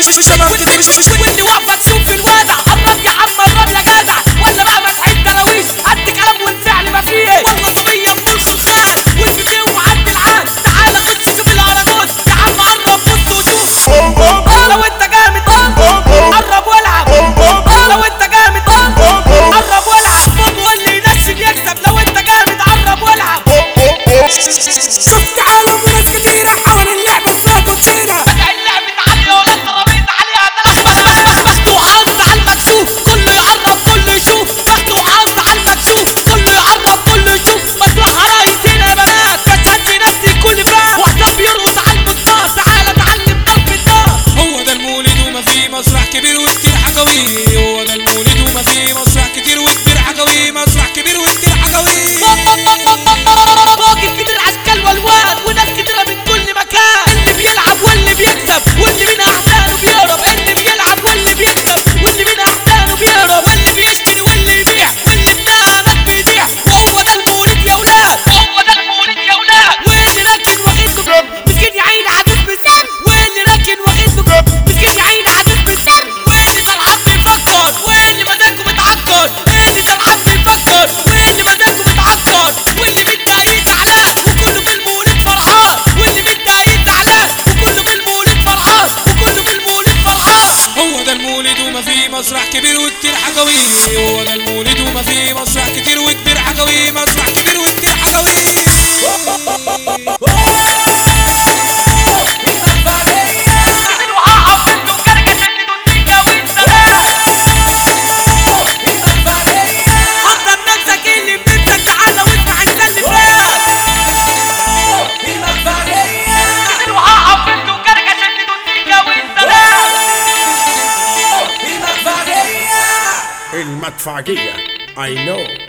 واللي واقفه تشوف في الوضع. قرب يا عم قرب يا جدع، ولا بقى مسحيب دراويش قد كلام والفعل ما فيه. والله صبيه من الخلخال والبيبي وعد العال. تعالى خد شوف الاراجوز يا عم، قرب بص وشوف. لو انت جامد قرب والعب، لو انت جامد قرب والعب. بوب واللي ينشن يكسب، لو انت جامد قرب والعب. شفت عالم وناس كتيرة حول اللعبة اسمها كوتشينة. بدأ اللعبة تعلي ولا الترابيزة عليها 3 مرات. بخت وحظ على المكشوف كله يقرب كله يشوف. بخت وحظ على المكشوف كله يقرب كله يشوف. مفتوح عرايس هنا يا بنات، بس هدي نفسي كل فات. وحدة بيرقص على المسطار، تعالى اتعلم ضرب النار. هو ده المولد وما فيه مسرح كبير وكتير حكاوي. هو ده المولد وما فيه مسرح كتير وكبير حكاوي. مسرح كبير وكتير حكاوي. راجل كتير عسكال والوان وناس كتيرة من كل مكان. اللي بيلعب واللي بيكسب واللي من احسانه بيهرب. اللي بيلعب واللي بيكسب واللي من احسانه بيهرب. واللي بيشتري واللي يبيع واللي الناس بيبيع. وهو ده المولد يا ولاد، هو ده المولد يا ولاد. واللي راكن واخد له مسكين يا عيني عزيز بسر. واللي راكن واخد له مسكين يا عيني عزيز بسر. واللي طلعان بيفكر واللي مزاجه متعكر. اللي طلعان بيفكر واللي مزاجه متعكر. واللي متضايق زعلان وكله في المولد فرحان. واللي متضايق زعلان وكله في المولد فرحان. وكله في المولد فرحان. هو ده المولد وما فيه مسرح كبير وكتير حكاوي. هو ده المولد وما فيه مسرح كتير وكبير حكاوي. مسرح كبير وكتير حكاوي. المدفعية I know.